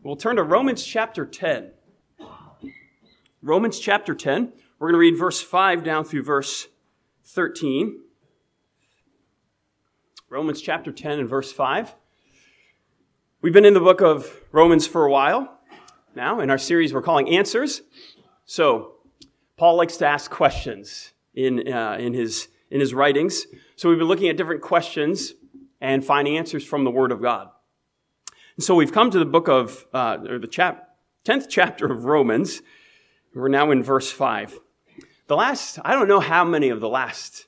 We'll turn to Romans chapter 10. Romans chapter 10. We're going to read verse 5 down through verse 13. Romans chapter 10 and verse 5. We've been in the book of Romans for a while now. In our series, we're calling Answers. So, Paul likes to ask questions in his writings. So we've been looking at different questions and finding answers from the Word of God. And so we've come to the book of, the 10th chapter of Romans. We're now in verse 5. I don't know how many of the last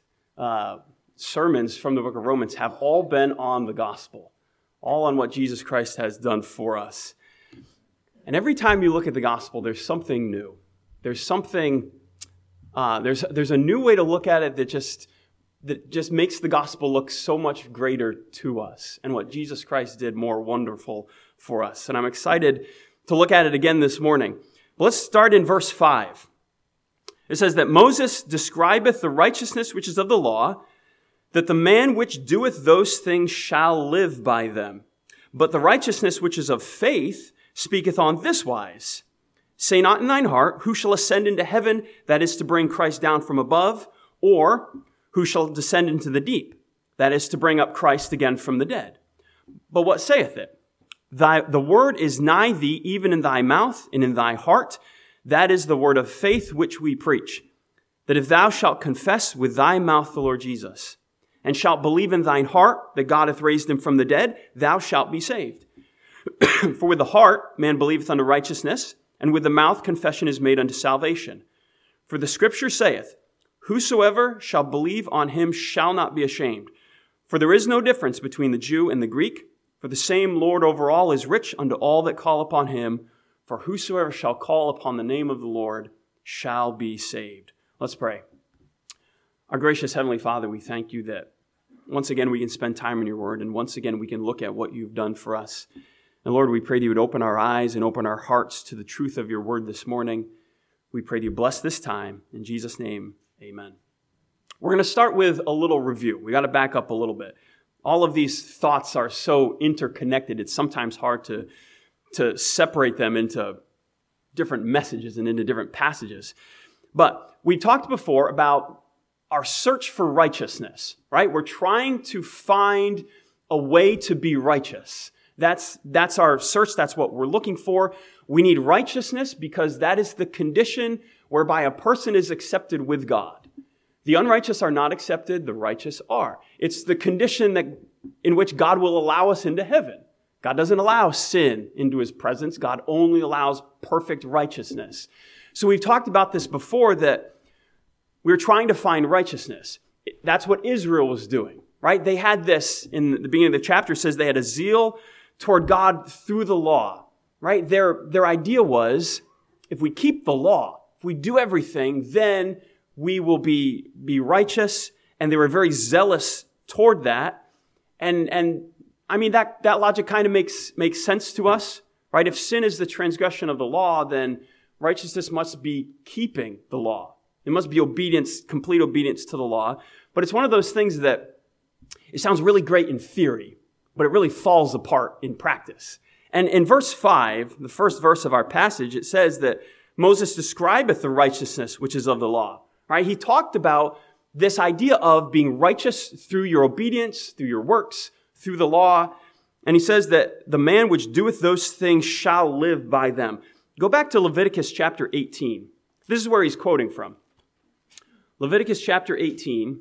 sermons from the book of Romans have all been on the gospel, all on what Jesus Christ has done for us. And every time you look at the gospel, there's something new. There's something, there's a new way to look at it that just makes the gospel look so much greater to us and what Jesus Christ did more wonderful for us. And I'm excited to look at it again this morning. But let's start in verse 5. It says that Moses describeth the righteousness which is of the law, that the man which doeth those things shall live by them. But the righteousness which is of faith speaketh on this wise. Say not in thine heart, who shall ascend into heaven, that is to bring Christ down from above, or who shall descend into the deep, that is to bring up Christ again from the dead. But what saith it? The word is nigh thee, even in thy mouth and in thy heart. That is the word of faith which we preach. That if thou shalt confess with thy mouth the Lord Jesus, and shalt believe in thine heart that God hath raised him from the dead, thou shalt be saved. For with the heart man believeth unto righteousness, and with the mouth confession is made unto salvation. For the scripture saith, whosoever shall believe on him shall not be ashamed. For there is no difference between the Jew and the Greek, for the same Lord over all is rich unto all that call upon him. For whosoever shall call upon the name of the Lord shall be saved. Let's pray. Our gracious Heavenly Father, we thank you that once again we can spend time in your word, and once again we can look at what you've done for us. And Lord, we pray that you would open our eyes and open our hearts to the truth of your word this morning. We pray that you bless this time. In Jesus' name, amen. We're going to start with a little review. We got to back up a little bit. All of these thoughts are so interconnected, it's sometimes hard to separate them into different messages and into different passages. But we talked before about our search for righteousness, right? We're trying to find a way to be righteous. That's our search. That's what we're looking for. We need righteousness because that is the condition whereby a person is accepted with God. The unrighteous are not accepted. The righteous are. It's the condition in which God will allow us into heaven. God doesn't allow sin into his presence. God only allows perfect righteousness. So we've talked about this before, that we're trying to find righteousness. That's what Israel was doing, right? They had this, in the beginning of the chapter, says they had a zeal toward God through the law, right? Their idea was, if we keep the law, if we do everything, then we will be righteous. And they were very zealous toward that. And I mean, that logic kind of makes sense to us, right? If sin is the transgression of the law, then righteousness must be keeping the law. It must be obedience, complete obedience to the law. But it's one of those things that it sounds really great in theory, but it really falls apart in practice. And in verse 5, the first verse of our passage, it says that Moses describeth the righteousness which is of the law, right? He talked about this idea of being righteous through your obedience, through your works, through the law. And he says that the man which doeth those things shall live by them. Go back to Leviticus chapter 18. This is where he's quoting from. Leviticus chapter 18,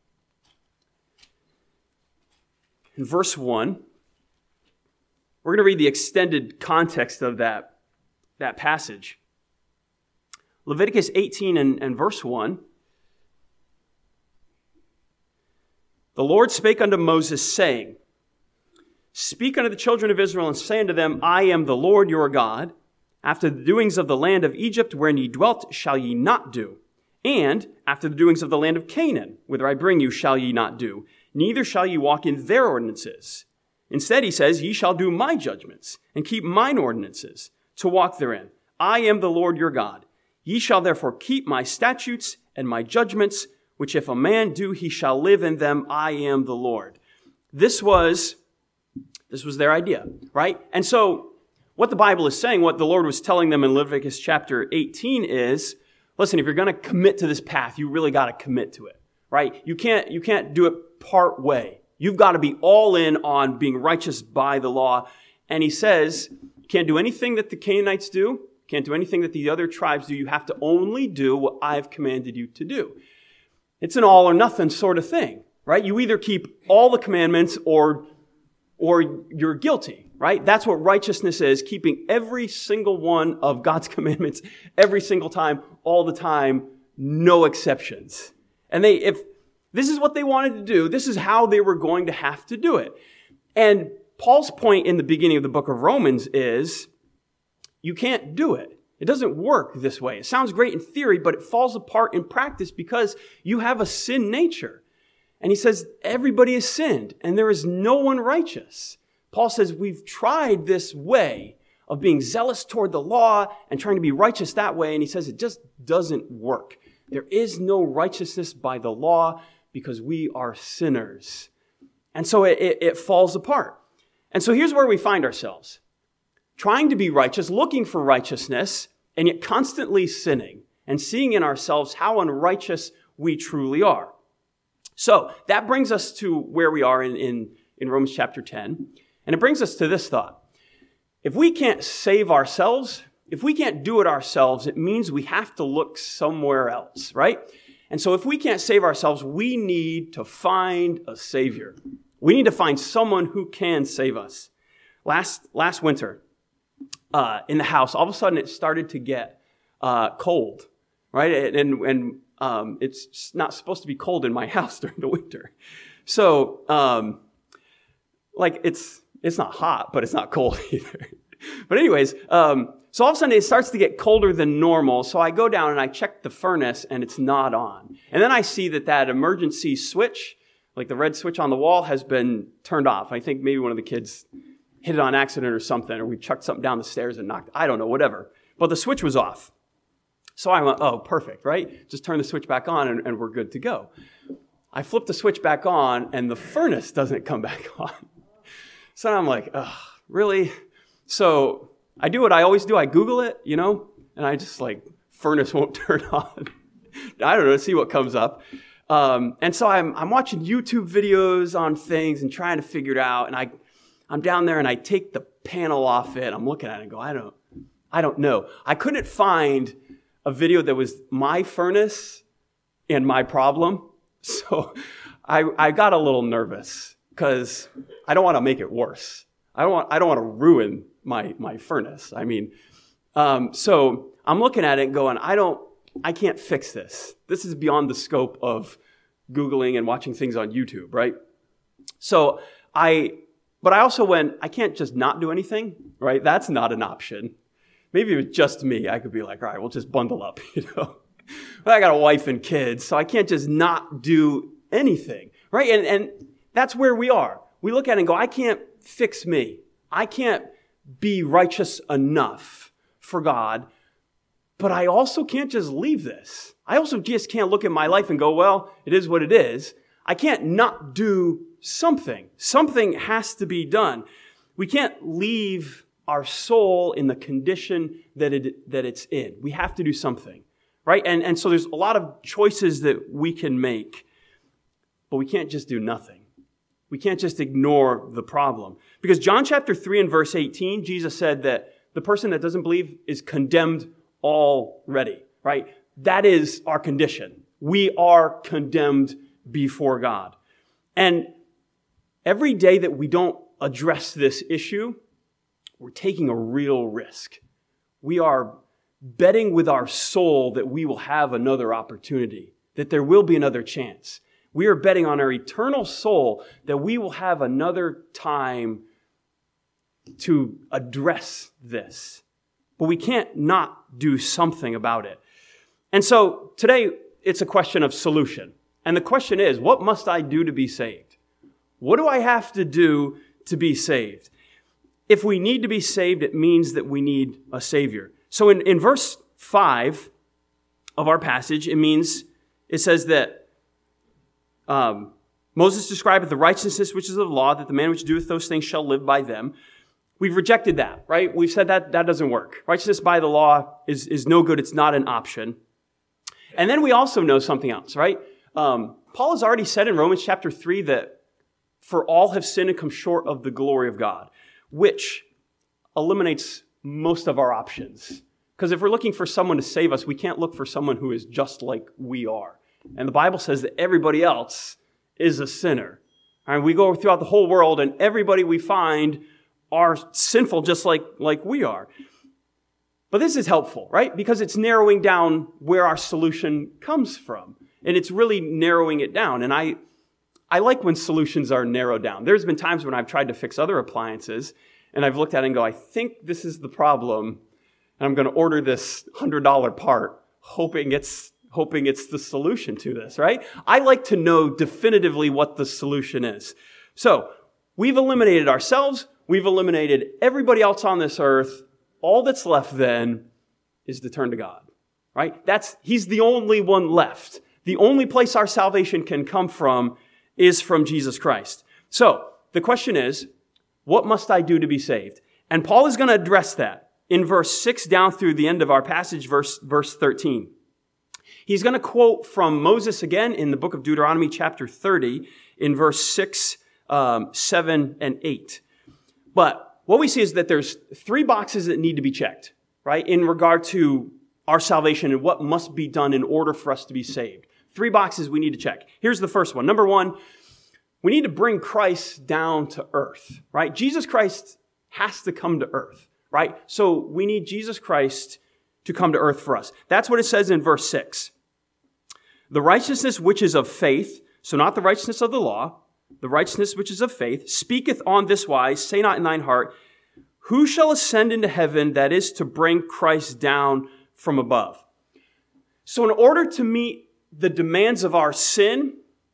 in verse 1. We're going to read the extended context of that passage. Leviticus 18 and verse 1. The Lord spake unto Moses, saying, Speak unto the children of Israel, and say unto them, I am the Lord your God. After the doings of the land of Egypt, wherein ye dwelt, shall ye not do. And after the doings of the land of Canaan, whither I bring you, shall ye not do. Neither shall ye walk in their ordinances. Instead, he says, Ye shall do my judgments, and keep mine ordinances, to walk therein. I am the Lord your God. Ye shall therefore keep my statutes and my judgments, which if a man do, he shall live in them. I am the Lord. This was their idea, right? And so what the Bible is saying, what the Lord was telling them in Leviticus chapter 18 is, listen, if you're going to commit to this path, you really got to commit to it, right? You can't do it part way. You've got to be all in on being righteous by the law. And he says, you can't do anything that the Canaanites do. Can't do anything that the other tribes do. You have to only do what I've commanded you to do. It's an all or nothing sort of thing, right? You either keep all the commandments or you're guilty, right? That's what righteousness is, keeping every single one of God's commandments every single time, all the time, no exceptions. And if this is what they wanted to do, this is how they were going to have to do it. And Paul's point in the beginning of the book of Romans is, you can't do it. It doesn't work this way. It sounds great in theory, but it falls apart in practice because you have a sin nature. And he says, everybody has sinned, and there is no one righteous. Paul says, we've tried this way of being zealous toward the law and trying to be righteous that way, and he says it just doesn't work. There is no righteousness by the law because we are sinners. And so it falls apart. And so here's where we find ourselves. Trying to be righteous, looking for righteousness, and yet constantly sinning and seeing in ourselves how unrighteous we truly are. So that brings us to where we are in Romans chapter 10. And it brings us to this thought. If we can't save ourselves, if we can't do it ourselves, it means we have to look somewhere else, right? And so if we can't save ourselves, we need to find a Savior. We need to find someone who can save us. Last winter, in the house, all of a sudden it started to get cold, right? And it's not supposed to be cold in my house during the winter. So, it's not hot, but it's not cold either. But anyways, so all of a sudden it starts to get colder than normal. So I go down and I check the furnace and it's not on. And then I see that emergency switch, like the red switch on the wall, has been turned off. I think maybe one of the kids hit it on accident or something, or we chucked something down the stairs and knocked, I don't know, whatever. But the switch was off. So I went, oh, perfect, right? Just turn the switch back on and we're good to go. I flip the switch back on and the furnace doesn't come back on. So I'm like, oh, really? So I do what I always do. I Google it, and I just furnace won't turn on. I don't know, see what comes up. And so I'm watching YouTube videos on things and trying to figure it out. And I'm down there and I take the panel off it. I'm looking at it and go, I don't know. I couldn't find a video that was my furnace and my problem. So I got a little nervous because I don't want to make it worse. I don't want to ruin my furnace. So I'm looking at it and going, I can't fix this. This is beyond the scope of Googling and watching things on YouTube, right? But I also went, I can't just not do anything, right? That's not an option. Maybe if it was just me, I could be like, all right, we'll just bundle up, But I got a wife and kids, so I can't just not do anything, right? And that's where we are. We look at it and go, I can't fix me. I can't be righteous enough for God, but I also can't just leave this. I also just can't look at my life and go, well, it is what it is. I can't not do something. Something has to be done. We can't leave our soul in the condition that it's in. We have to do something, right? And so there's a lot of choices that we can make, but we can't just do nothing. We can't just ignore the problem. Because John chapter 3 and verse 18, Jesus said that the person that doesn't believe is condemned already, right? That is our condition. We are condemned before God. And every day that we don't address this issue, we're taking a real risk. We are betting with our soul that we will have another opportunity, that there will be another chance. We are betting on our eternal soul that we will have another time to address this. But we can't not do something about it. And so today, it's a question of solution. And the question is, what must I do to be saved? What do I have to do to be saved? If we need to be saved, it means that we need a Savior. So in verse 5 of our passage, it says that Moses describeth the righteousness which is of the law, that the man which doeth those things shall live by them. We've rejected that, right? We've said that doesn't work. Righteousness by the law is no good. It's not an option. And then we also know something else, right? Paul has already said in Romans chapter 3 that for all have sinned and come short of the glory of God, which eliminates most of our options. Because if we're looking for someone to save us, we can't look for someone who is just like we are. And the Bible says that everybody else is a sinner. And we go throughout the whole world and everybody we find are sinful just like we are. But this is helpful, right? Because it's narrowing down where our solution comes from. And it's really narrowing it down. And I like when solutions are narrowed down. There's been times when I've tried to fix other appliances and I've looked at it and go, I think this is the problem. And I'm going to order this $100 part, hoping it's the solution to this, right? I like to know definitively what the solution is. So we've eliminated ourselves. We've eliminated everybody else on this earth. All that's left then is to turn to God, right? He's the only one left. The only place our salvation can come from is from Jesus Christ. So the question is, what must I do to be saved? And Paul is going to address that in verse 6 down through the end of our passage, verse 13. He's going to quote from Moses again in the book of Deuteronomy chapter 30 in verse 6, 7, and 8. But what we see is that there's 3 boxes that need to be checked, right, in regard to our salvation and what must be done in order for us to be saved. 3 boxes we need to check. Here's the first one. Number 1, we need to bring Christ down to earth, right? Jesus Christ has to come to earth, right? So we need Jesus Christ to come to earth for us. That's what it says in verse 6. The righteousness which is of faith, so not the righteousness of the law, the righteousness which is of faith, speaketh on this wise, say not in thine heart, who shall ascend into heaven, that is to bring Christ down from above? So in order to meet the demands of our sin,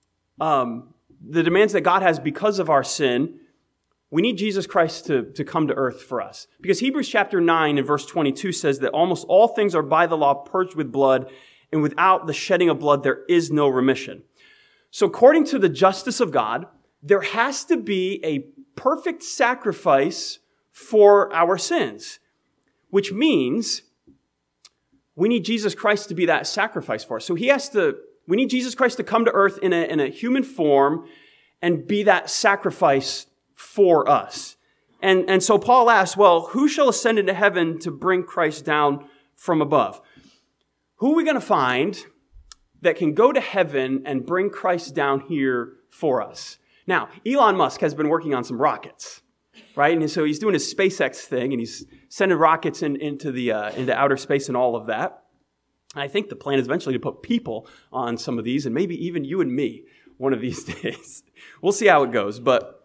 the demands that God has because of our sin, we need Jesus Christ to come to earth for us. Because Hebrews chapter 9 and verse 22 says that almost all things are by the law purged with blood, and without the shedding of blood there is no remission. So according to the justice of God, there has to be a perfect sacrifice for our sins, which means we need Jesus Christ to be that sacrifice for us. So we need Jesus Christ to come to earth in a human form and be that sacrifice for us. And so Paul asks, well, who shall ascend into heaven to bring Christ down from above? Who are we going to find that can go to heaven and bring Christ down here for us? Now, Elon Musk has been working on some rockets, right? And so he's doing his SpaceX thing, and he's sending rockets into outer space and all of that. And I think the plan is eventually to put people on some of these, and maybe even you and me one of these days. We'll see how it goes. But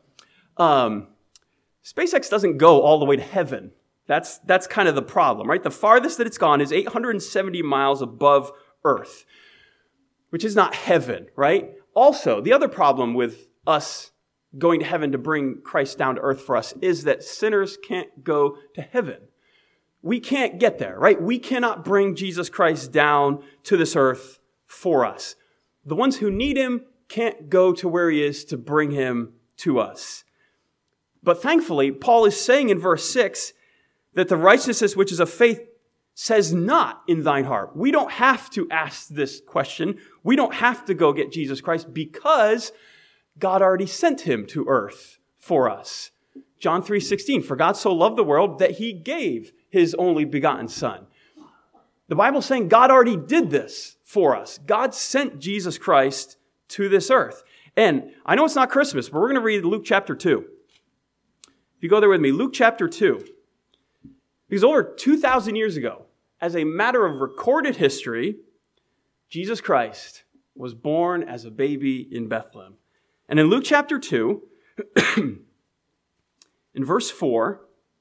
SpaceX doesn't go all the way to heaven. That's kind of the problem, right? The farthest that it's gone is 870 miles above Earth, which is not heaven, right? Also, the other problem with us going to heaven to bring Christ down to earth for us is that sinners can't go to heaven. We can't get there, right? We cannot bring Jesus Christ down to this earth for us. The ones who need him can't go to where he is to bring him to us. But thankfully, Paul is saying in verse 6 that the righteousness which is of faith says not in thine heart. We don't have to ask this question. We don't have to go get Jesus Christ because God already sent him to earth for us. John 3:16, for God so loved the world that he gave his only begotten son. The Bible's saying God already did this for us. God sent Jesus Christ to this earth. And I know it's not Christmas, but we're going to read Luke chapter 2. If you go there with me, Luke chapter 2. Because over 2,000 years ago, as a matter of recorded history, Jesus Christ was born as a baby in Bethlehem. And in Luke chapter 2, in verse 4,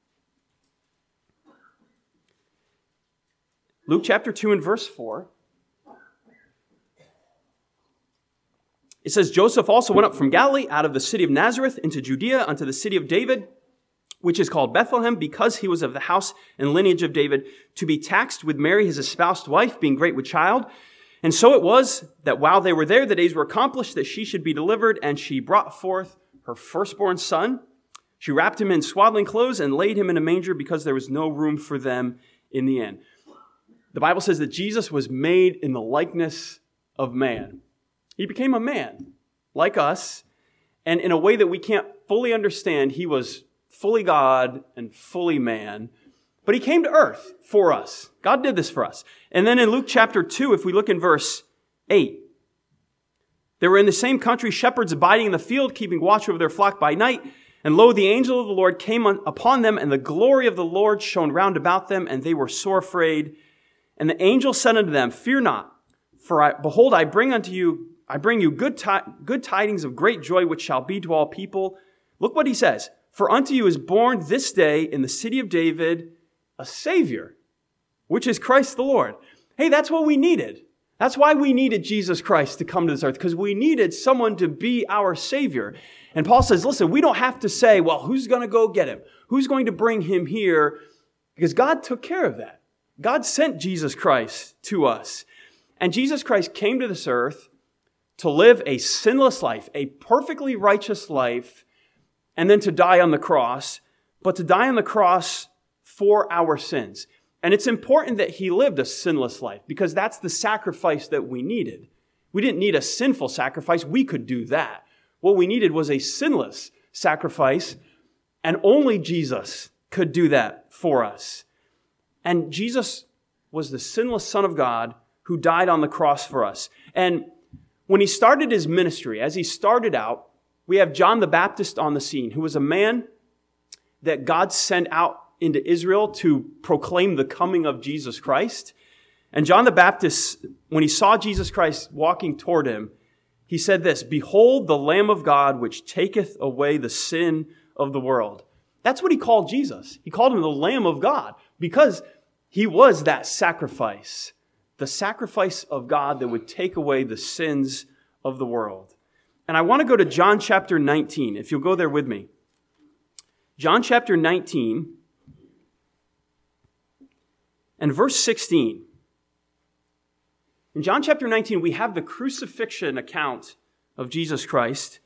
Luke chapter 2 and verse 4, it says, Joseph also went up from Galilee out of the city of Nazareth into Judea unto the city of David, which is called Bethlehem, because he was of the house and lineage of David, to be taxed with Mary, his espoused wife, being great with child. And so it was that while they were there, the days were accomplished that she should be delivered, and she brought forth her firstborn son. She wrapped him in swaddling clothes and laid him in a manger because there was no room for them in the inn. The Bible says that Jesus was made in the likeness of man. He became a man like us, and in a way that we can't fully understand, he was fully God and fully man, but he came to earth for us. God did this for us. And then in Luke chapter 2, if we look in verse 8, there were in the same country shepherds abiding in the field, keeping watch over their flock by night. And lo, the angel of the Lord came upon them, and the glory of the Lord shone round about them, and they were sore afraid. And the angel said unto them, Fear not, for behold, I bring you good tidings of great joy, which shall be to all people. Look what he says. For unto you is born this day in the city of David a Savior, which is Christ the Lord. Hey, that's what we needed. That's why we needed Jesus Christ to come to this earth, because we needed someone to be our Savior. And Paul says, listen, we don't have to say, well, who's going to go get him? Who's going to bring him here? Because God took care of that. God sent Jesus Christ to us. And Jesus Christ came to this earth to live a sinless life, a perfectly righteous life, and then to die on the cross, but to die on the cross for our sins. And it's important that he lived a sinless life because that's the sacrifice that we needed. We didn't need a sinful sacrifice. We could do that. What we needed was a sinless sacrifice, and only Jesus could do that for us. And Jesus was the sinless Son of God who died on the cross for us. And when he started his ministry, as he started out, we have John the Baptist on the scene, who was a man that God sent out into Israel to proclaim the coming of Jesus Christ. And John the Baptist, when he saw Jesus Christ walking toward him, he said this, Behold the Lamb of God, which taketh away the sin of the world. That's what he called Jesus. He called him the Lamb of God because he was that sacrifice, the sacrifice of God that would take away the sins of the world. And I want to go to John chapter 19, if you'll go there with me. John chapter 19 and verse 16. In John chapter 19, we have the crucifixion account of Jesus Christ.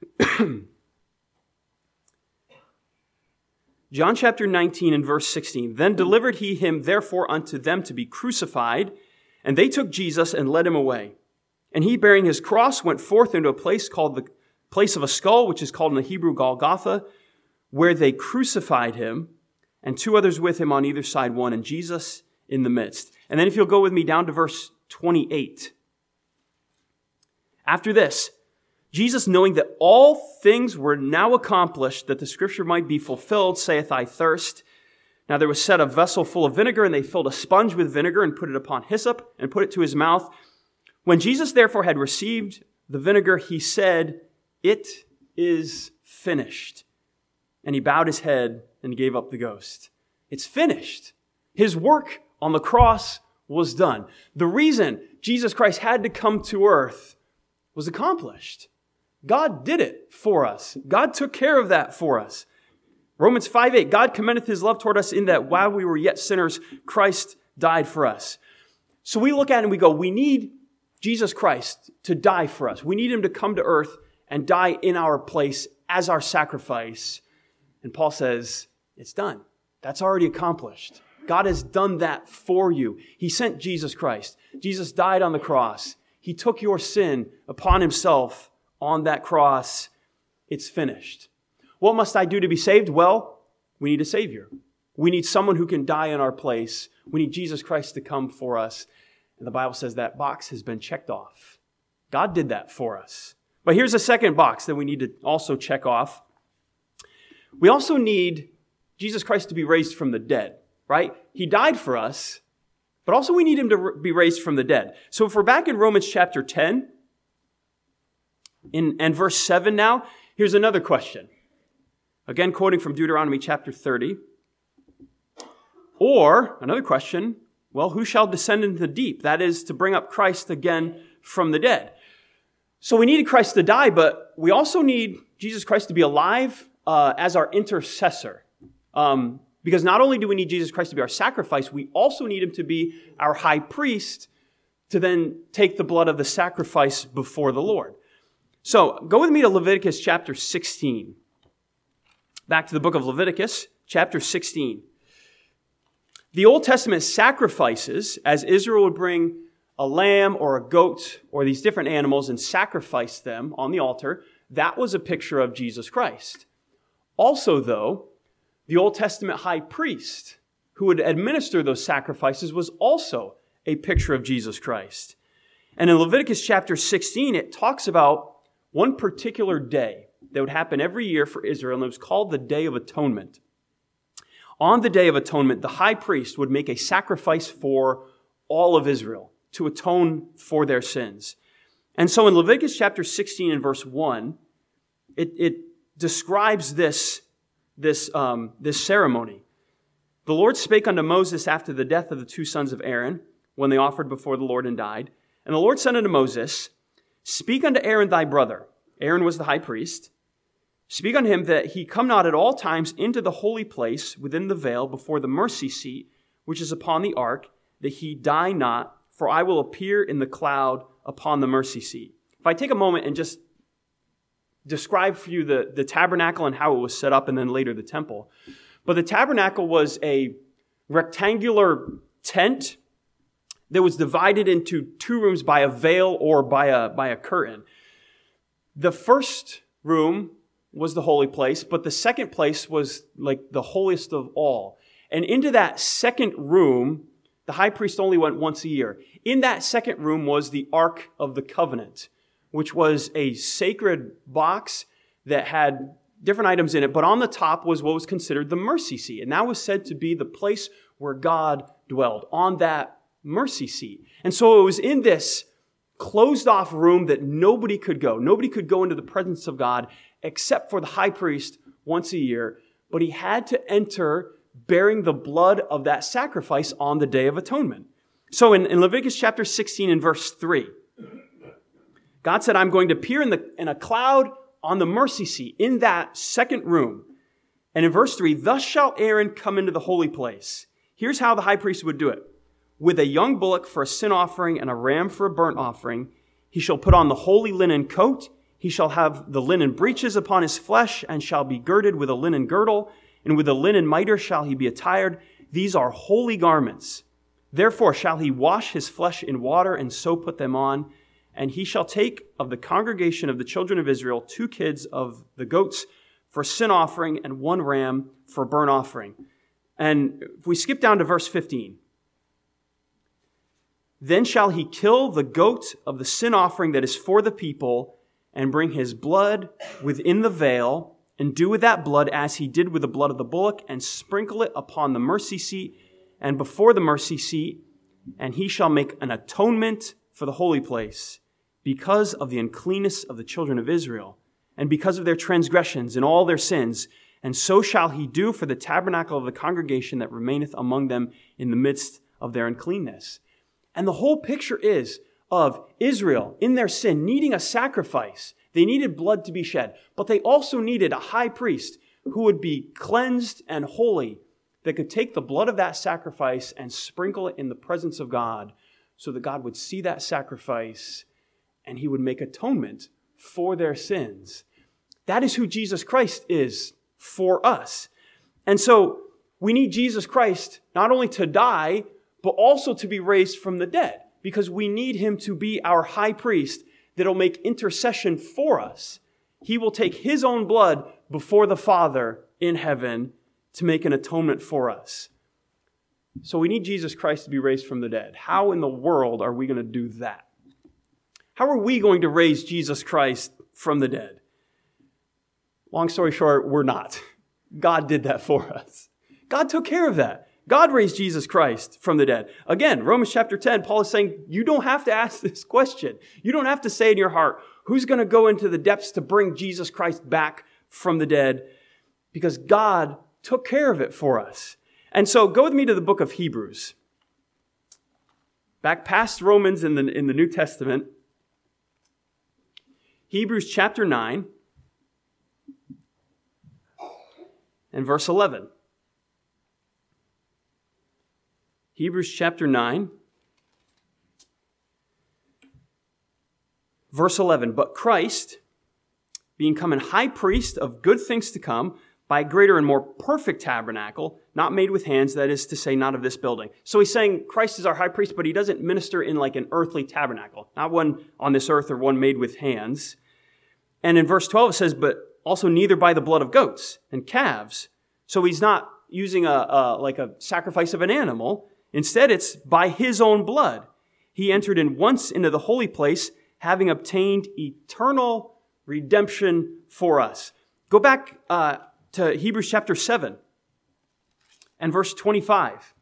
John chapter 19 and verse 16. Then delivered he him therefore unto them to be crucified, and they took Jesus and led him away. And he, bearing his cross, went forth into a place called the place of a skull, which is called in the Hebrew Golgotha, where they crucified him, and two others with him on either side, one, and Jesus in the midst. And then if you'll go with me down to verse 28. After this, Jesus, knowing that all things were now accomplished, that the scripture might be fulfilled, saith, I thirst. Now there was set a vessel full of vinegar, and they filled a sponge with vinegar, and put it upon hyssop, and put it to his mouth. When Jesus therefore had received the vinegar, he said, It is finished. And he bowed his head and gave up the ghost. It's finished. His work on the cross was done. The reason Jesus Christ had to come to earth was accomplished. God did it for us. God took care of that for us. Romans 5:8, God commendeth his love toward us in that while we were yet sinners, Christ died for us. So we look at it and we go, we need Jesus Christ to die for us. We need him to come to earth and die in our place as our sacrifice. And Paul says, it's done. That's already accomplished. God has done that for you. He sent Jesus Christ. Jesus died on the cross. He took your sin upon himself on that cross. It's finished. What must I do to be saved? Well, we need a Savior. We need someone who can die in our place. We need Jesus Christ to come for us. And the Bible says that box has been checked off. God did that for us. But here's a second box that we need to also check off. We also need Jesus Christ to be raised from the dead, right? He died for us, but also we need him to be raised from the dead. So if we're back in Romans chapter 10 and verse 7 now, here's another question. Again, quoting from Deuteronomy chapter 30. Or, another question, well, who shall descend into the deep? That is, to bring up Christ again from the dead. So we needed Christ to die, but we also need Jesus Christ to be alive as our intercessor. Because not only do we need Jesus Christ to be our sacrifice, we also need him to be our high priest to then take the blood of the sacrifice before the Lord. So go with me to Leviticus chapter 16. back to the book of Leviticus, chapter 16. The Old Testament sacrifices, as Israel would bring a lamb or a goat or these different animals and sacrifice them on the altar, that was a picture of Jesus Christ. Also, though, the Old Testament high priest who would administer those sacrifices was also a picture of Jesus Christ. And in Leviticus chapter 16, it talks about one particular day that would happen every year for Israel, and it was called the Day of Atonement. On the Day of Atonement, the high priest would make a sacrifice for all of Israel to atone for their sins. And so in Leviticus chapter 16 and verse 1, it describes this ceremony. The Lord spake unto Moses after the death of the two sons of Aaron, when they offered before the Lord and died. And the Lord said unto Moses, Speak unto Aaron thy brother. Aaron was the high priest. Speak unto him that he come not at all times into the holy place within the veil before the mercy seat, which is upon the ark, that he die not, for I will appear in the cloud upon the mercy seat. If I take a moment and just describe for you the tabernacle and how it was set up, and then later the temple. But the tabernacle was a rectangular tent that was divided into two rooms by a veil or by a curtain. The first room was the holy place, but the second place was like the holiest of all. And into that second room, the high priest only went once a year. In that second room was the Ark of the Covenant, which was a sacred box that had different items in it, but on the top was what was considered the mercy seat. And that was said to be the place where God dwelled, on that mercy seat. And so it was in this closed off room that nobody could go. Nobody could go into the presence of God except for the high priest once a year, but he had to enter bearing the blood of that sacrifice on the Day of Atonement. So in Leviticus chapter 16 and verse 3, God said, I'm going to appear in a cloud on the mercy seat in that second room. And in verse 3, thus shall Aaron come into the holy place. Here's how the high priest would do it. With a young bullock for a sin offering and a ram for a burnt offering, he shall put on the holy linen coat. He shall have the linen breeches upon his flesh and shall be girded with a linen girdle, and with a linen mitre shall he be attired. These are holy garments. Therefore shall he wash his flesh in water and so put them on. And he shall take of the congregation of the children of Israel 2 kids of the goats for sin offering and 1 ram for burnt offering. And if we skip down to verse 15. Then shall he kill the goat of the sin offering that is for the people and bring his blood within the veil and do with that blood as he did with the blood of the bullock and sprinkle it upon the mercy seat and before the mercy seat. And he shall make an atonement for the holy place because of the uncleanness of the children of Israel and because of their transgressions and all their sins. And so shall he do for the tabernacle of the congregation that remaineth among them in the midst of their uncleanness. And the whole picture is of Israel in their sin needing a sacrifice. They needed blood to be shed, but they also needed a high priest who would be cleansed and holy that could take the blood of that sacrifice and sprinkle it in the presence of God so that God would see that sacrifice and he would make atonement for their sins. That is who Jesus Christ is for us. And so we need Jesus Christ not only to die, but also to be raised from the dead, because we need him to be our high priest that'll make intercession for us. He will take his own blood before the Father in heaven to make an atonement for us. So we need Jesus Christ to be raised from the dead. How in the world are we going to do that? How are we going to raise Jesus Christ from the dead? Long story short, we're not. God did that for us. God took care of that. God raised Jesus Christ from the dead. Again, Romans chapter 10, Paul is saying, you don't have to ask this question. You don't have to say in your heart, who's going to go into the depths to bring Jesus Christ back from the dead? Because God took care of it for us. And so go with me to the book of Hebrews. Back past Romans in the New Testament. Hebrews chapter 9 and verse 11. Hebrews chapter 9, verse 11. But Christ, being come an high priest of good things to come, by a greater and more perfect tabernacle, not made with hands, that is to say, not of this building. So he's saying Christ is our high priest, but he doesn't minister in like an earthly tabernacle, not one on this earth or one made with hands. And in verse 12 it says, but also neither by the blood of goats and calves. So he's not using a sacrifice of an animal. Instead, it's by his own blood. He entered in once into the holy place, having obtained eternal redemption for us. Go back to Hebrews chapter 7 and verse 25.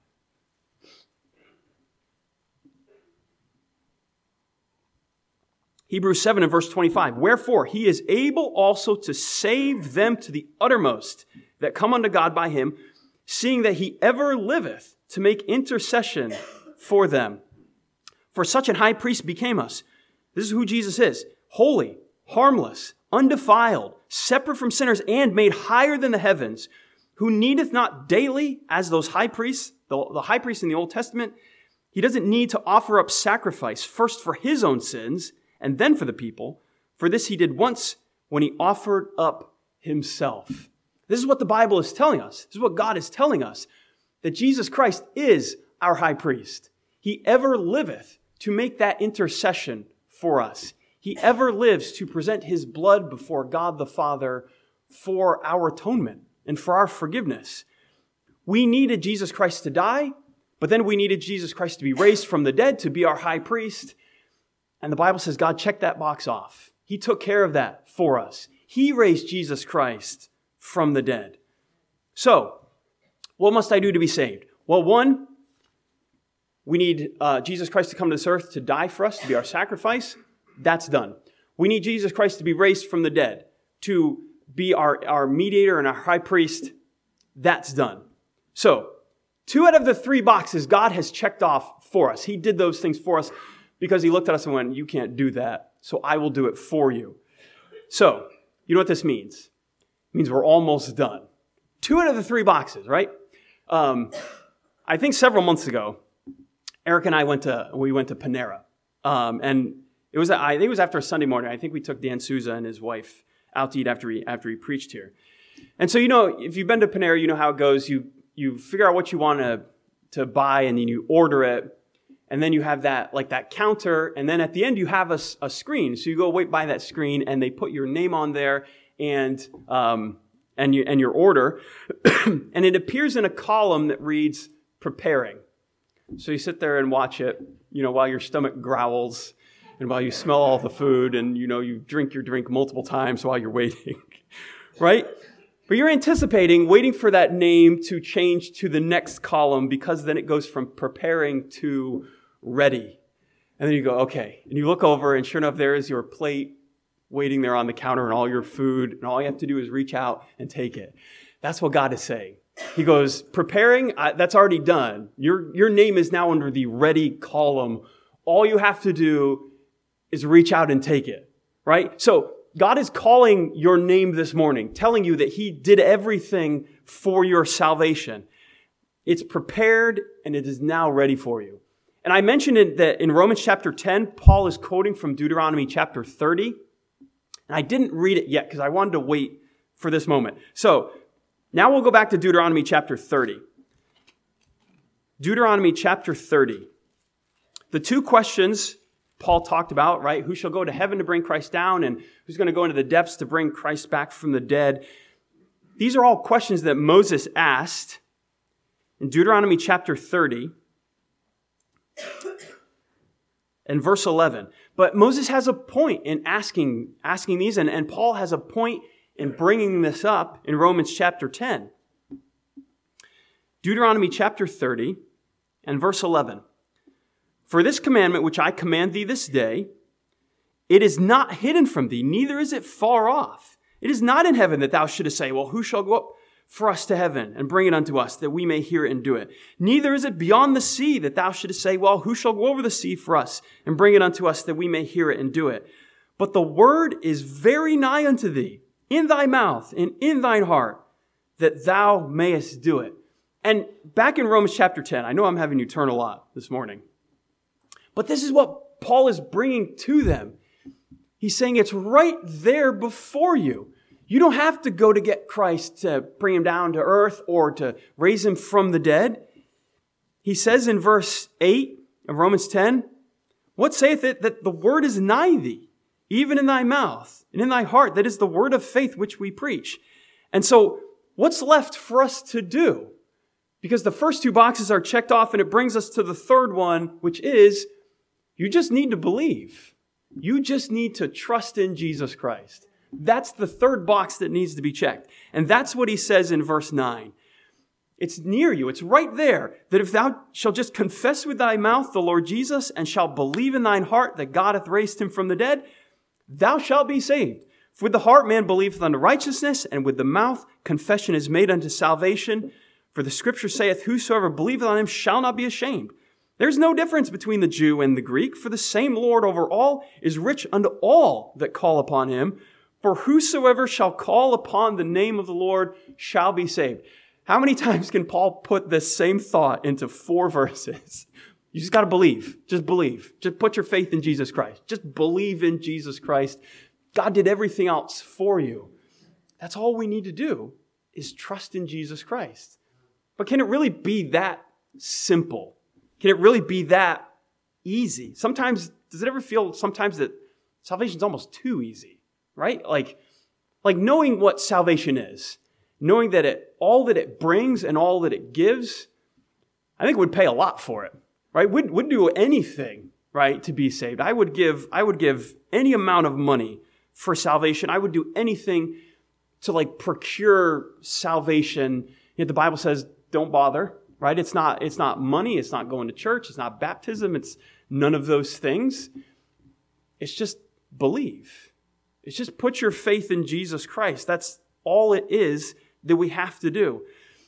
Hebrews 7 and verse 25. Wherefore he is able also to save them to the uttermost that come unto God by him, seeing that he ever liveth to make intercession for them. For such an high priest became us. This is who Jesus is. Holy, harmless, undefiled, separate from sinners, and made higher than the heavens, who needeth not daily, as those high priests, the high priest in the Old Testament, he doesn't need to offer up sacrifice, first for his own sins, and then for the people. For this he did once when he offered up himself. This is what the Bible is telling us. This is what God is telling us, that Jesus Christ is our high priest. He ever liveth to make that intercession for us. He ever lives to present his blood before God the Father for our atonement and for our forgiveness. We needed Jesus Christ to die, but then we needed Jesus Christ to be raised from the dead to be our high priest. And the Bible says God checked that box off. He took care of that for us. He raised Jesus Christ from the dead. So, what must I do to be saved? Well, one, we need Jesus Christ to come to this earth to die for us, to be our sacrifice. That's done. We need Jesus Christ to be raised from the dead, to be our mediator and our high priest. That's done. So, 2 out of the 3 boxes God has checked off for us. He did those things for us because he looked at us and went, you can't do that, so I will do it for you. So, you know what this means? It means we're almost done. 2 out of the 3 boxes, right? I think several months ago, Eric and I went to Panera. And I think it was after a Sunday morning. I think we took Dan Souza and his wife out to eat after he preached here. And so, if you've been to Panera, you know how it goes. You figure out what you want to buy, and then you order it. And then you have that counter, and then at the end you have a screen. So you go wait by that screen, and they put your name on there and your order, and it appears in a column that reads preparing. So you sit there and watch it, while your stomach growls, and while you smell all the food, and you drink your drink multiple times while you're waiting, right? But you're anticipating waiting for that name to change to the next column, because then it goes from preparing to ready. And then you go, okay. And you look over, and sure enough, there is your plate waiting there on the counter and all your food. And all you have to do is reach out and take it. That's what God is saying. He goes, preparing, that's already done. Your name is now under the ready column. All you have to do is reach out and take it, right? So God is calling your name this morning, telling you that he did everything for your salvation. It's prepared, and it is now ready for you. And I mentioned that in Romans chapter 10, Paul is quoting from Deuteronomy chapter 30. And I didn't read it yet because I wanted to wait for this moment. So now we'll go back to Deuteronomy chapter 30. Deuteronomy chapter 30. The 2 questions Paul talked about, right? Who shall go to heaven to bring Christ down, and who's going to go into the depths to bring Christ back from the dead? These are all questions that Moses asked in Deuteronomy chapter 30. And verse 11. But Moses has a point in asking these, and Paul has a point in bringing this up in Romans chapter 10. Deuteronomy chapter 30 and verse 11. For this commandment which I command thee this day, it is not hidden from thee, neither is it far off. It is not in heaven that thou shouldest say, well, who shall go up for us to heaven and bring it unto us, that we may hear it and do it? Neither is it beyond the sea that thou shouldest say, well, who shall go over the sea for us and bring it unto us, that we may hear it and do it? But the word is very nigh unto thee, in thy mouth and in thine heart, that thou mayest do it. And back in Romans chapter 10, I know I'm having you turn a lot this morning, but this is what Paul is bringing to them. He's saying it's right there before you. You don't have to go to get Christ to bring him down to earth or to raise him from the dead. He says in verse 8 of Romans 10, what saith it that the word is nigh thee, even in thy mouth and in thy heart? That is the word of faith which we preach. And so what's left for us to do? Because the first two boxes are checked off, and it brings us to the third one, which is you just need to believe. You just need to trust in Jesus Christ. That's the third box that needs to be checked. And that's what he says in verse 9. It's near you. It's right there. That if thou shalt just confess with thy mouth the Lord Jesus, and shalt believe in thine heart that God hath raised him from the dead, thou shalt be saved. For with the heart man believeth unto righteousness, and with the mouth confession is made unto salvation. For the scripture saith, whosoever believeth on him shall not be ashamed. There's no difference between the Jew and the Greek, for the same Lord over all is rich unto all that call upon him. For whosoever shall call upon the name of the Lord shall be saved. How many times can Paul put this same thought into 4 verses? You just got to believe. Just believe. Just put your faith in Jesus Christ. Just believe in Jesus Christ. God did everything else for you. That's all we need to do is trust in Jesus Christ. But can it really be that simple? Can it really be that easy? Sometimes, does it ever feel sometimes that salvation's almost too easy? Right? Like knowing what salvation is, knowing that all that it brings and all that it gives, I think would pay a lot for it, right? Would do anything, right, to be saved. I would give any amount of money for salvation. I would do anything to procure salvation. Yet the Bible says, don't bother, right? It's not money. It's not going to church. It's not baptism. It's none of those things. It's just believe. It's just put your faith in Jesus Christ. That's all it is that we have to do.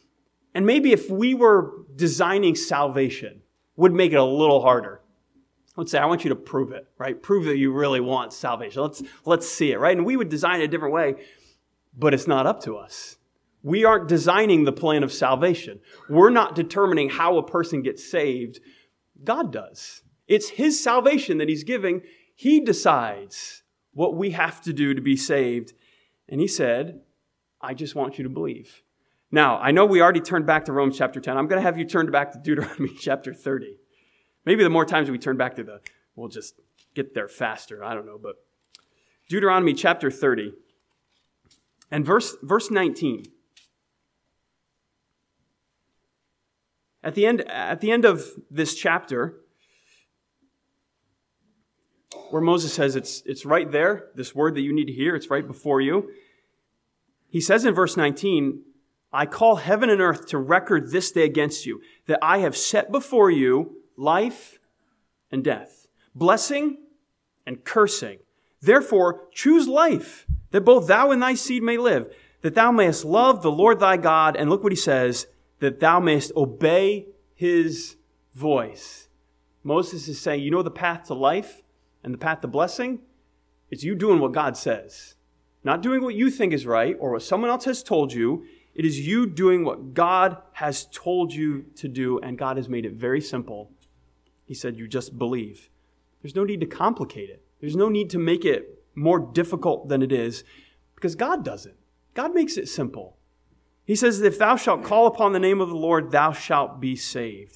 And maybe if we were designing salvation, would make it a little harder. Let's say, I want you to prove it, right? Prove that you really want salvation. Let's see it, right? And we would design it a different way, but it's not up to us. We aren't designing the plan of salvation. We're not determining how a person gets saved. God does. It's his salvation that he's giving. He decides what we have to do to be saved. And he said, I just want you to believe. Now, I know we already turned back to Romans chapter 10. I'm going to have you turn back to Deuteronomy chapter 30. Maybe the more times we turn back to we'll just get there faster. I don't know, but Deuteronomy chapter 30 and verse 19. At the end of this chapter, where Moses says it's right there, this word that you need to hear, it's right before you. He says in verse 19, I call heaven and earth to record this day against you, that I have set before you life and death, blessing and cursing. Therefore, choose life, that both thou and thy seed may live, that thou mayest love the Lord thy God, and look what he says, that thou mayest obey his voice. Moses is saying, you know the path to life and the path to blessing? It's you doing what God says. Not doing what you think is right or what someone else has told you. It is you doing what God has told you to do, and God has made it very simple. He said, you just believe. There's no need to complicate it. There's no need to make it more difficult than it is, because God does it. God makes it simple. He says, if thou shalt call upon the name of the Lord, thou shalt be saved.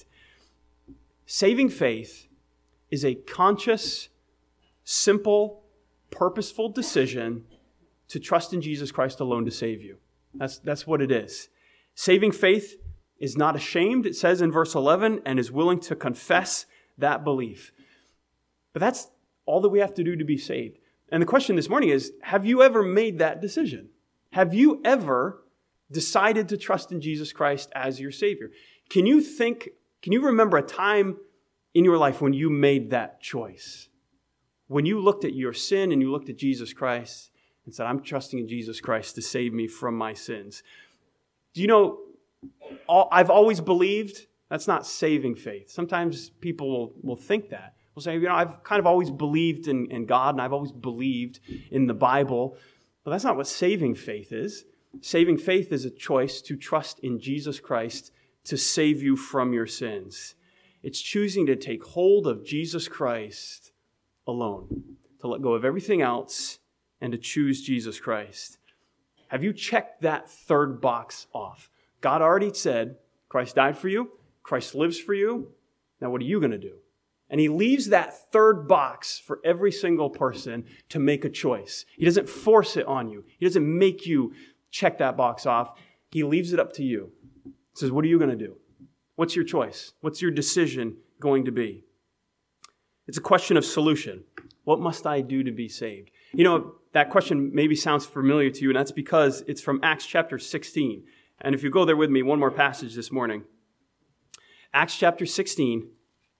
Saving faith is a conscious, simple, purposeful decision to trust in Jesus Christ alone to save you. That's what it is. Saving faith is not ashamed, it says in verse 11, and is willing to confess that belief. But that's all that we have to do to be saved. And the question this morning is, have you ever made that decision? Have you ever decided to trust in Jesus Christ as your Savior? Can you remember a time in your life when you made that choice? When you looked at your sin and you looked at Jesus Christ and said, I'm trusting in Jesus Christ to save me from my sins. Do you know, I've always believed, that's not saving faith. Sometimes people will think that. We'll say, I've kind of always believed in God and I've always believed in the Bible. But that's not what saving faith is. Saving faith is a choice to trust in Jesus Christ to save you from your sins. It's choosing to take hold of Jesus Christ alone, to let go of everything else and to choose Jesus Christ. Have you checked that third box off? God already said, Christ died for you. Christ lives for you. Now what are you going to do? And he leaves that third box for every single person to make a choice. He doesn't force it on you. He doesn't make you check that box off. He leaves it up to you. He says, what are you going to do? What's your choice? What's your decision going to be? It's a question of solution. What must I do to be saved? You know, that question maybe sounds familiar to you, and that's because it's from Acts chapter 16. And if you go there with me, one more passage this morning. Acts chapter 16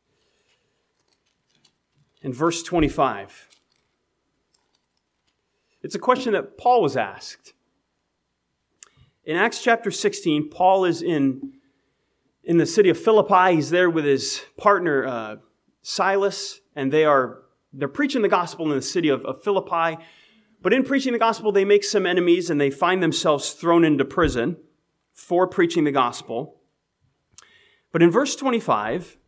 and verse 25. It's a question that Paul was asked. In Acts chapter 16, Paul is in the city of Philippi. He's there with his partner Silas, and they're preaching the gospel in the city of Philippi. But in preaching the gospel, they make some enemies, and they find themselves thrown into prison for preaching the gospel. But in verse 25,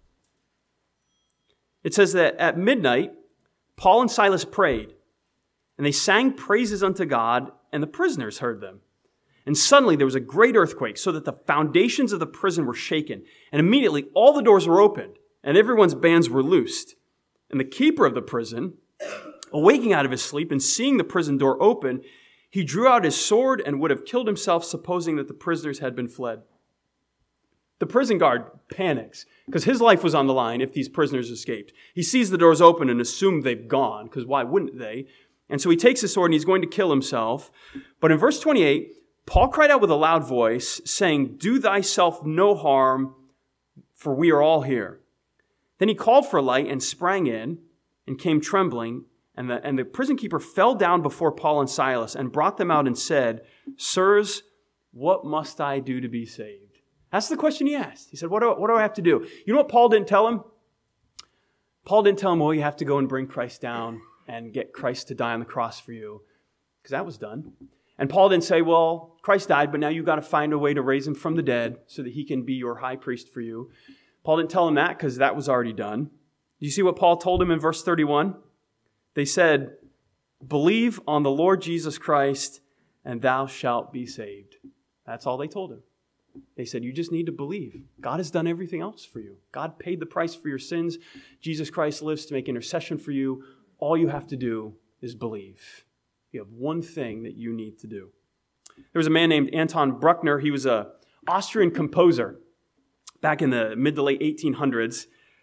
it says that at midnight, Paul and Silas prayed, and they sang praises unto God, and the prisoners heard them. And suddenly there was a great earthquake, so that the foundations of the prison were shaken. And immediately all the doors were opened, and everyone's bands were loosed. And the keeper of the prison, awaking out of his sleep and seeing the prison door open, he drew out his sword and would have killed himself, supposing that the prisoners had been fled. The prison guard panics because his life was on the line if these prisoners escaped. He sees the doors open and assumes they've gone, because why wouldn't they? And so he takes his sword and he's going to kill himself. But in verse 28, Paul cried out with a loud voice, saying, "Do thyself no harm, for we are all here." Then he called for a light and sprang in and came trembling. And the prison keeper fell down before Paul and Silas and brought them out and said, "Sirs, what must I do to be saved?" That's the question he asked. He said, what do I have to do? You know what Paul didn't tell him? Paul didn't tell him, well, you have to go and bring Christ down and get Christ to die on the cross for you, because that was done. And Paul didn't say, well, Christ died, but now you've got to find a way to raise him from the dead so that he can be your high priest for you. Paul didn't tell him that because that was already done. Do you see what Paul told him in verse 31? They said, "Believe on the Lord Jesus Christ, and thou shalt be saved." That's all they told him. They said, you just need to believe. God has done everything else for you. God paid the price for your sins. Jesus Christ lives to make intercession for you. All you have to do is believe. You have one thing that you need to do. There was a man named Anton Bruckner. He was an Austrian composer back in the mid to late 1800s.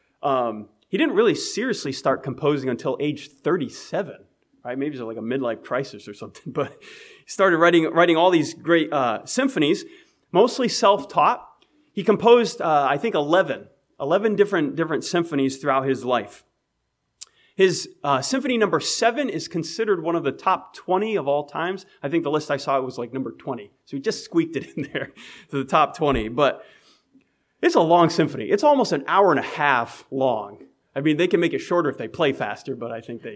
He didn't really seriously start composing until age 37, right? Maybe it was like a midlife crisis or something. But he started writing all these great symphonies, mostly self-taught. He composed, I think, 11 different symphonies throughout his life. His symphony number 7 is considered one of the top 20 of all times. I think the list I saw was like number 20. So he just squeaked it in there to the top 20. But it's a long symphony. It's almost an hour and a half long. I mean, they can make it shorter if they play faster, but I think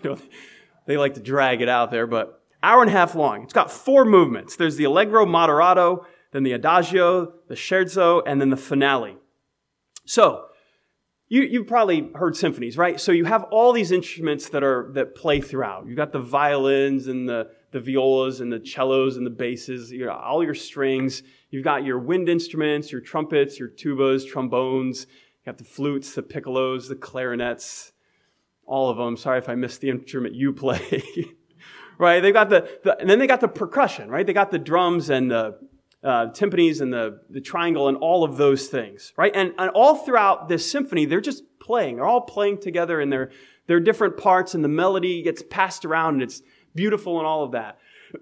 they like to drag it out there. But hour and a half long. It's got 4 movements. There's the Allegro Moderato, then the Adagio, the Scherzo, and then the finale. So, you've probably heard symphonies, right? So you have all these instruments that play throughout. You've got the violins and the violas and the cellos and the basses, all your strings. You've got your wind instruments, your trumpets, your tubas, trombones. You got the flutes, the piccolos, the clarinets, all of them. Sorry if I missed the instrument you play. Right? They've got and then they got the percussion, right? They got the drums and the timpanis and the triangle and all of those things, right? And all throughout this symphony, they're just playing. They're all playing together in their different parts, and the melody gets passed around, and it's beautiful and all of that.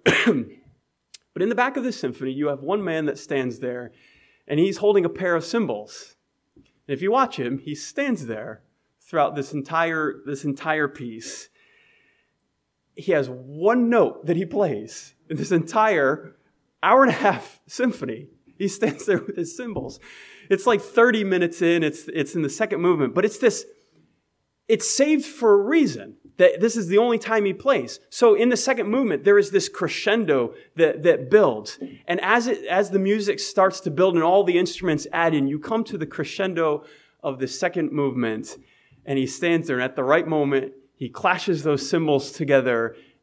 But in the back of this symphony, you have one man that stands there, and he's holding a pair of cymbals. And if you watch him, he stands there throughout this entire piece. He has one note that he plays in this entire hour and a half symphony. He stands there with his cymbals. It's like 30 minutes in. It's in the second movement, but it's saved for a reason. That this is the only time he plays. So in the second movement, there is this crescendo that builds. And as the music starts to build and all the instruments add in, you come to the crescendo of the second movement, and he stands there, and at the right moment, he clashes those cymbals together,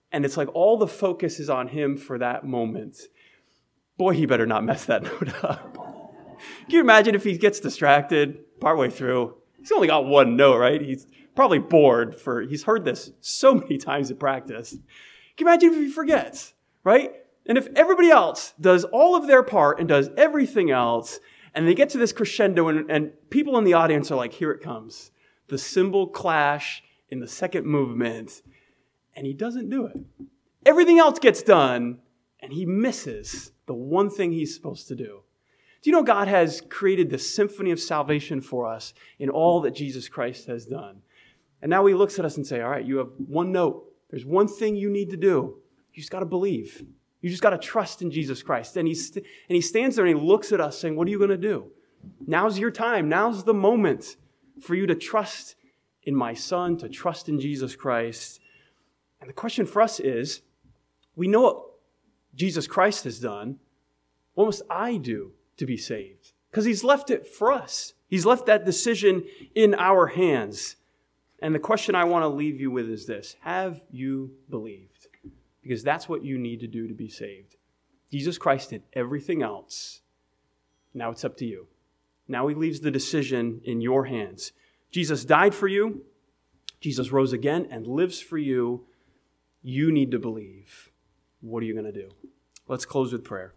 and it's like all the focus is on him for that moment. Boy, he better not mess that note up. Can you imagine if he gets distracted partway through? He's only got one note, right? He's probably bored he's heard this so many times in practice. Can you imagine if he forgets, right? And if everybody else does all of their part and does everything else, and they get to this crescendo and people in the audience are like, here it comes. The cymbal clash in the second movement, and he doesn't do it. Everything else gets done, and he misses the one thing he's supposed to do. Do you know God has created this symphony of salvation for us in all that Jesus Christ has done? And now he looks at us and says, all right, you have one note. There's one thing you need to do. You just got to believe. You just got to trust in Jesus Christ. And he stands there and he looks at us saying, what are you going to do? Now's your time. Now's the moment for you to trust in my Son, to trust in Jesus Christ. And the question for us is, we know what Jesus Christ has done. What must I do to be saved? Because he's left it for us. He's left that decision in our hands. And the question I want to leave you with is this: have you believed? Because that's what you need to do to be saved. Jesus Christ did everything else. Now it's up to you. Now he leaves the decision in your hands. Jesus died for you. Jesus rose again and lives for you. You need to believe. What are you going to do? Let's close with prayer.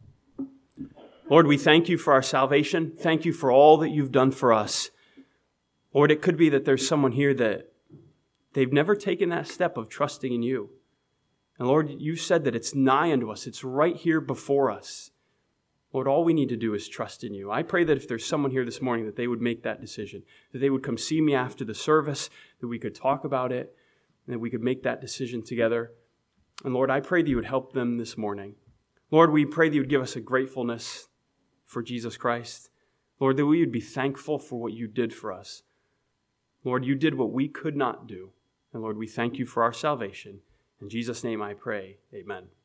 Lord, we thank you for our salvation. Thank you for all that you've done for us. Lord, it could be that there's someone here that they've never taken that step of trusting in you. And Lord, you said that it's nigh unto us. It's right here before us. Lord, all we need to do is trust in you. I pray that if there's someone here this morning, that they would make that decision, that they would come see me after the service, that we could talk about it, and that we could make that decision together. And Lord, I pray that you would help them this morning. Lord, we pray that you would give us a gratefulness for Jesus Christ. Lord, that we would be thankful for what you did for us. Lord, you did what we could not do. And Lord, we thank you for our salvation. In Jesus' name I pray, amen.